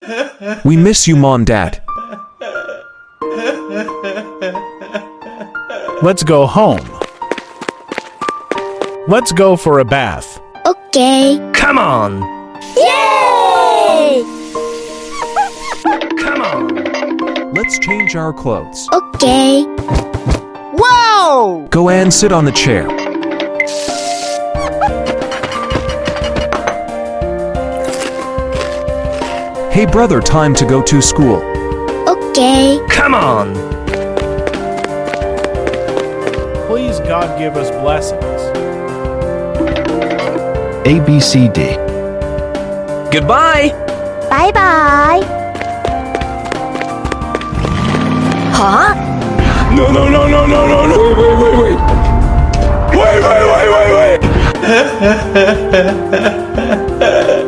We miss you, Mom, Dad. Let's go home. Let's go for a bath. Okay. Come on! Yay! Come on! Let's change our clothes. Okay. Wow! Go and sit on the chair. Hey, brother, time to go to school. Okay. Come on! Please, God, give us blessings. A, B, C, D. Goodbye! Bye-bye. Huh? No, no, no, no, no, no, no! Wait! Wait, wait, wait, wait, wait!